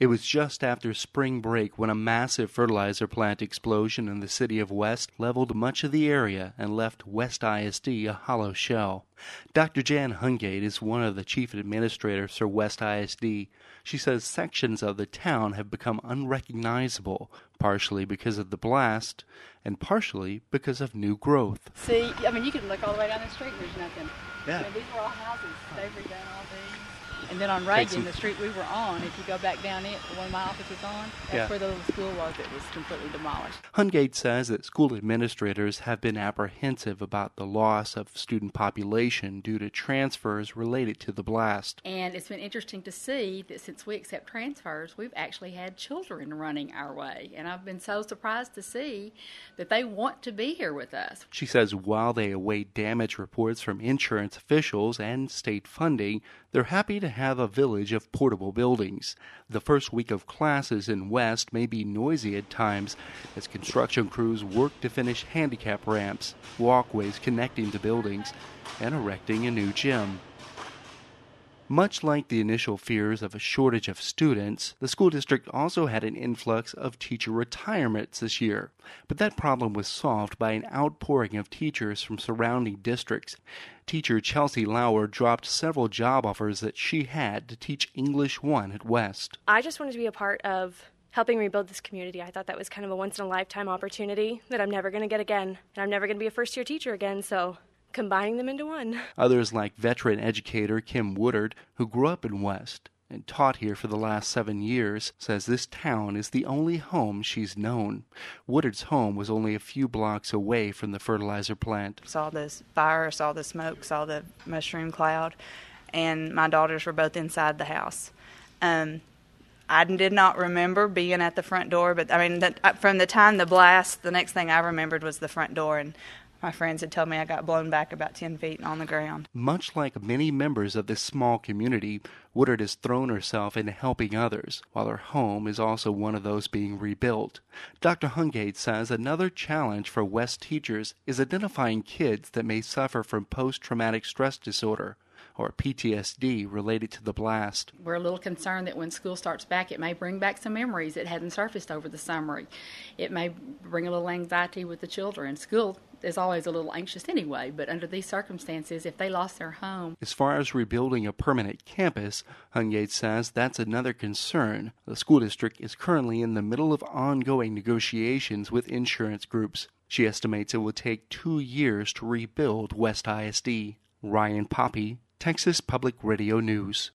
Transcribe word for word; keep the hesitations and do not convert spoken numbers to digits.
It was just after spring break when a massive fertilizer plant explosion in the city of West leveled much of the area and left West I S D a hollow shell. Doctor Jan Hungate is one of the chief administrators for West I S D. She says sections of the town have become unrecognizable, partially because of the blast and partially because of new growth. See, I mean, you can look all the way down the street and there's nothing. Yeah. I mean, these were all houses. They've redone all these. And then on Reagan, the street we were on, if you go back down it, the one my office was on, that's yeah. where the little school was that was completely demolished. Hungate says that school administrators have been apprehensive about the loss of student population due to transfers related to the blast. And it's been interesting to see that since we accept transfers, we've actually had children running our way. And I've been so surprised to see that they want to be here with us. She says while they await damage reports from insurance officials and state funding, they're happy to have a village of portable buildings. The first week of classes in West may be noisy at times as construction crews work to finish handicap ramps, walkways connecting to buildings, and erecting a new gym. Much like the initial fears of a shortage of students, the school district also had an influx of teacher retirements this year. But that problem was solved by an outpouring of teachers from surrounding districts. Teacher Chelsea Lauer dropped several job offers that she had to teach English one at West. I just wanted to be a part of helping rebuild this community. I thought that was kind of a once-in-a-lifetime opportunity that I'm never going to get again. And I'm never going to be a first-year teacher again, so combining them into one. Others like veteran educator Kim Woodard, who grew up in West and taught here for the last seven years, says this town is the only home she's known. Woodard's home was only a few blocks away from the fertilizer plant. Saw the fire, saw the smoke, saw the mushroom cloud, and my daughters were both inside the house. Um, I did not remember being at the front door, but I mean, that, from the time the blast, the next thing I remembered was the front door, and my friends had told me I got blown back about ten feet on the ground. Much like many members of this small community, Woodard has thrown herself into helping others, while her home is also one of those being rebuilt. Doctor Hungate says another challenge for West teachers is identifying kids that may suffer from post-traumatic stress disorder, or P T S D, related to the blast. We're a little concerned that when school starts back, it may bring back some memories that hadn't surfaced over the summer. It may bring a little anxiety with the children. School is always a little anxious anyway, but under these circumstances, if they lost their home. As far as rebuilding a permanent campus, Hungate says that's another concern. The school district is currently in the middle of ongoing negotiations with insurance groups. She estimates it will take two years to rebuild West I S D. Ryan Poppy, Texas Public Radio News.